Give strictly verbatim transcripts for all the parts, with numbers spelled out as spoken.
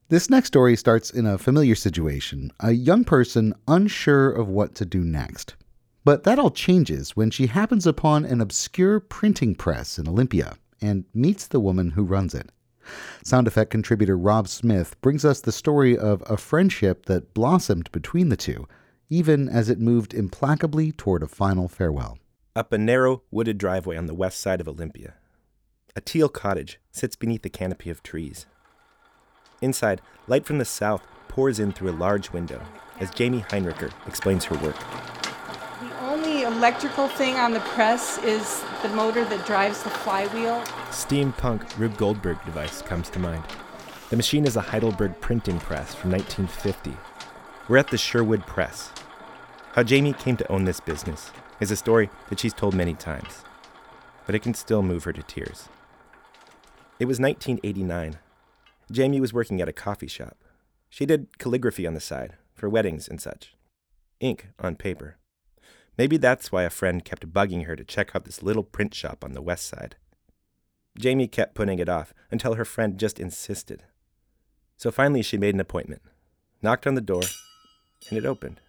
This next story starts in a familiar situation, a young person unsure of what to do next. But that all changes when she happens upon an obscure printing press in Olympia and meets the woman who runs it. Sound effect contributor Rob Smith brings us the story of a friendship that blossomed between the two, even as it moved implacably toward a final farewell. Up a narrow, wooded driveway on the west side of Olympia, a teal cottage sits beneath a canopy of trees. Inside, light from the south pours in through a large window as Jamie Heinricher explains her work. The only electrical thing on the press is the motor that drives the flywheel. Steampunk Rube Goldberg device comes to mind. The machine is a Heidelberg printing press from nineteen fifty. We're at the Sherwood Press. How Jamie came to own this business is a story that she's told many times, but it can still move her to tears. It was nineteen eighty-nine. Jamie was working at a coffee shop. She did calligraphy on the side, for weddings and such. Ink on paper. Maybe that's why a friend kept bugging her to check out this little print shop on the west side. Jamie kept putting it off until her friend just insisted. So finally she made an appointment, knocked on the door, and it opened.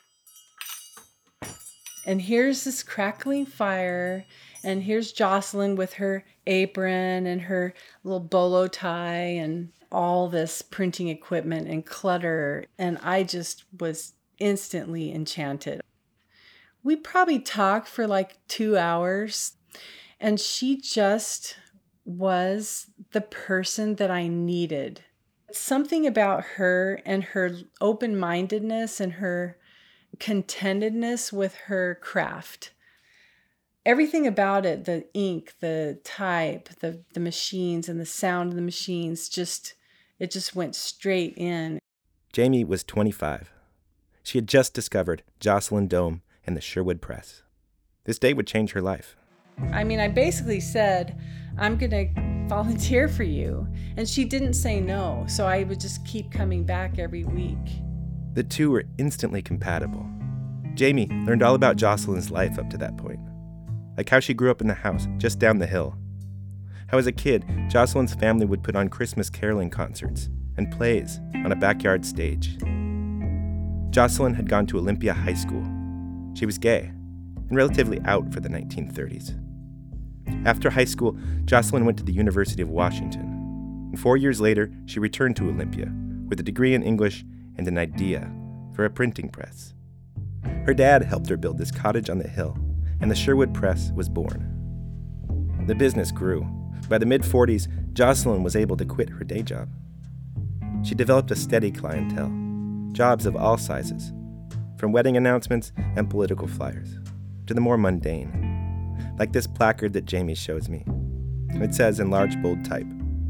And here's this crackling fire, and here's Jocelyn with her apron and her little bolo tie and all this printing equipment and clutter. And I just was instantly enchanted. We probably talked for like two hours, and she just was the person that I needed. Something about her and her open-mindedness and her contentedness with her craft. Everything about it, the ink, the type, the, the machines and the sound of the machines, just it just went straight in. Jamie was twenty-five. She had just discovered Jocelyn Dome and the Sherwood Press. This day would change her life. I mean, I basically said, I'm going to volunteer for you. And she didn't say no, so I would just keep coming back every week. The two were instantly compatible. Jamie learned all about Jocelyn's life up to that point, like how she grew up in the house just down the hill. How as a kid, Jocelyn's family would put on Christmas caroling concerts and plays on a backyard stage. Jocelyn had gone to Olympia High School. She was gay and relatively out for the nineteen thirties. After high school, Jocelyn went to the University of Washington. And four years later, she returned to Olympia with a degree in English and an idea for a printing press. Her dad helped her build this cottage on the hill, and the Sherwood Press was born. The business grew. By the mid-forties, Jocelyn was able to quit her day job. She developed a steady clientele, jobs of all sizes, from wedding announcements and political flyers to the more mundane, like this placard that Jamie shows me. It says in large bold type,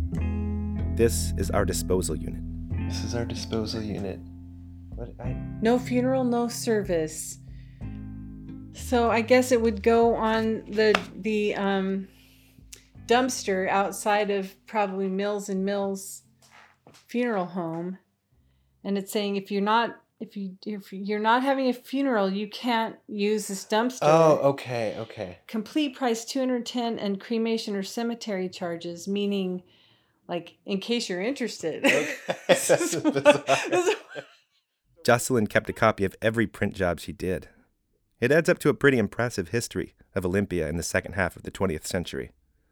"This is our disposal unit." This is our disposal unit. What I... No funeral, no service. So I guess it would go on the the um, dumpster outside of probably Mills and Mills funeral home, and it's saying if you're not if you if you're not having a funeral, you can't use this dumpster. Oh, okay, okay. Complete price two hundred ten and cremation or cemetery charges, meaning, like, in case you're interested. Okay. That's bizarre. Jocelyn kept a copy of every print job she did. It adds up to a pretty impressive history of Olympia in the second half of the twentieth century.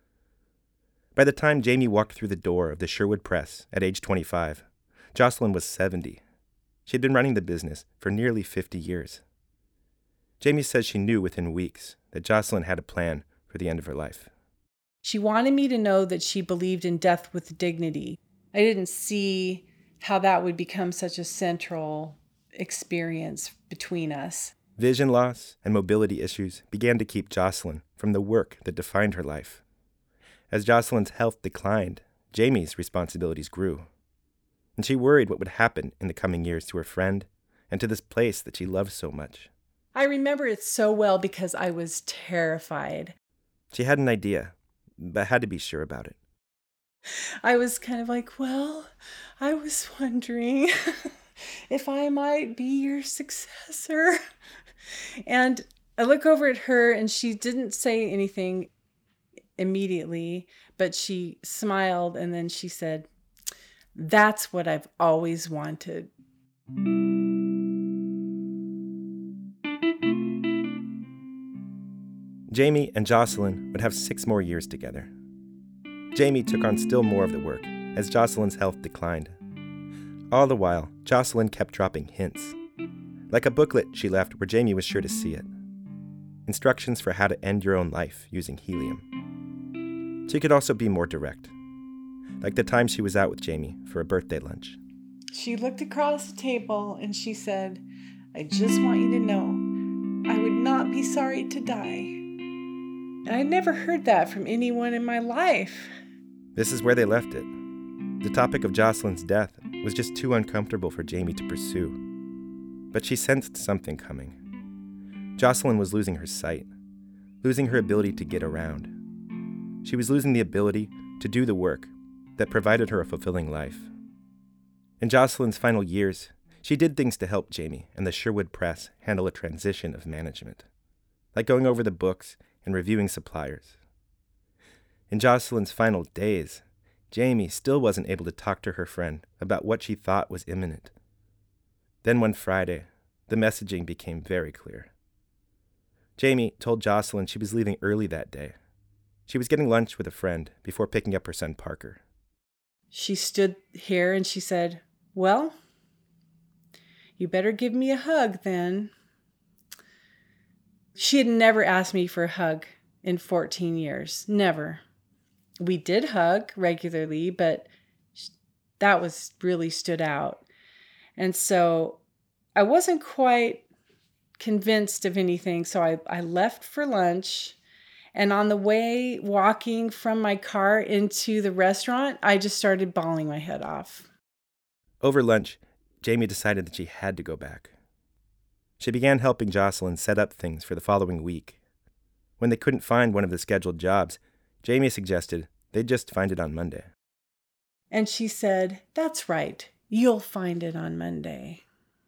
By the time Jamie walked through the door of the Sherwood Press at age twenty-five, Jocelyn was seventy. She had been running the business for nearly fifty years. Jamie says she knew within weeks that Jocelyn had a plan for the end of her life. She wanted me to know that she believed in death with dignity. I didn't see how that would become such a central experience between us. Vision loss and mobility issues began to keep Jocelyn from the work that defined her life. As Jocelyn's health declined, Jamie's responsibilities grew. And she worried what would happen in the coming years to her friend and to this place that she loved so much. I remember it so well because I was terrified. She had an idea, but had to be sure about it. I was kind of like, well, I was wondering if I might be your successor. And I look over at her and she didn't say anything immediately, but she smiled and then she said, That's what I've always wanted. Jamie and Jocelyn would have six more years together. Jamie took on still more of the work as Jocelyn's health declined. All the while, Jocelyn kept dropping hints, like a booklet she left where Jamie was sure to see it. Instructions for how to end your own life using helium. She could also be more direct, like the time she was out with Jamie for a birthday lunch. She looked across the table and she said, "I just want you to know, I would not be sorry to die." And I never heard that from anyone in my life. This is where they left it. The topic of Jocelyn's death was just too uncomfortable for Jamie to pursue. But she sensed something coming. Jocelyn was losing her sight, losing her ability to get around. She was losing the ability to do the work that provided her a fulfilling life. In Jocelyn's final years, she did things to help Jamie and the Sherwood Press handle a transition of management, like going over the books and reviewing suppliers. In Jocelyn's final days, Jamie still wasn't able to talk to her friend about what she thought was imminent. Then one Friday, the messaging became very clear. Jamie told Jocelyn she was leaving early that day. She was getting lunch with a friend before picking up her son Parker. She stood here and she said, "Well, you better give me a hug then." She had never asked me for a hug in fourteen years. Never. We did hug regularly, but that was really stood out. And so I wasn't quite convinced of anything. So I, I left for lunch. And on the way walking from my car into the restaurant, I just started bawling my head off. Over lunch, Jamie decided that she had to go back. She began helping Jocelyn set up things for the following week. When they couldn't find one of the scheduled jobs, Jamie suggested they'd just find it on Monday. And she said, "That's right. You'll find it on Monday."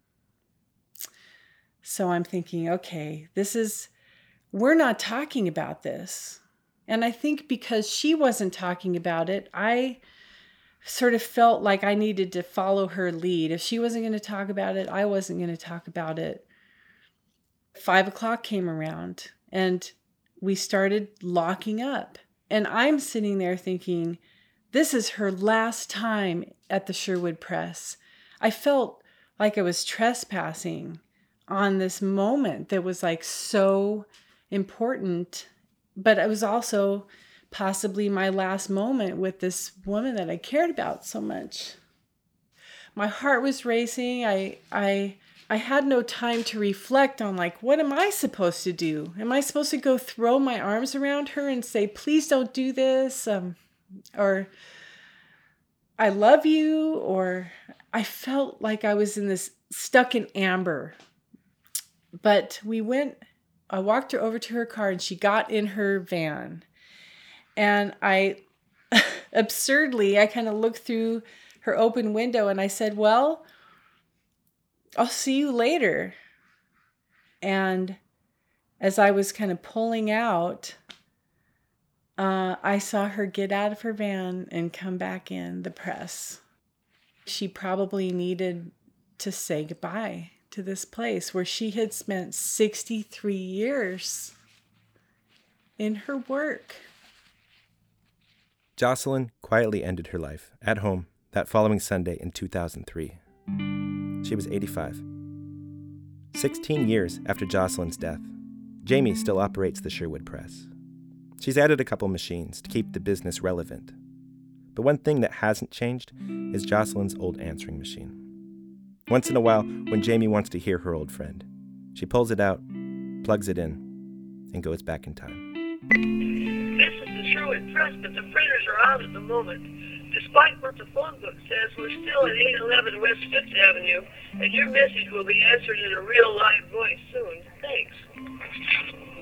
So I'm thinking, okay, this is, we're not talking about this. And I think because she wasn't talking about it, I sort of felt like I needed to follow her lead. If she wasn't going to talk about it, I wasn't going to talk about it. Five o'clock came around and we started locking up. And I'm sitting there thinking, this is her last time at the Sherwood Press. I felt like I was trespassing on this moment that was like so important, but it was also possibly my last moment with this woman that I cared about so much. My heart was racing. I I I had no time to reflect on like, what am I supposed to do? Am I supposed to go throw my arms around her and say, "Please don't do this," um, or "I love you," or I felt like I was in this stuck in amber. But we went, I walked her over to her car and she got in her van. And I, absurdly, I kind of looked through her open window and I said, "Well, I'll see you later." And as I was kind of pulling out, uh, I saw her get out of her van and come back in the press. She probably needed to say goodbye to this place where she had spent sixty-three years in her work. Jocelyn quietly ended her life at home that following Sunday in two thousand three. She was eighty-five. Sixteen years after Jocelyn's death, Jamie still operates the Sherwood Press. She's added a couple machines to keep the business relevant. But one thing that hasn't changed is Jocelyn's old answering machine. Once in a while, when Jamie wants to hear her old friend, she pulls it out, plugs it in, and goes back in time. This is the Sherwood Press, but the printers are out at the moment. Despite what the phone book says, we're still at eight eleven West fifth Avenue, and your message will be answered in a real live voice soon. Thanks.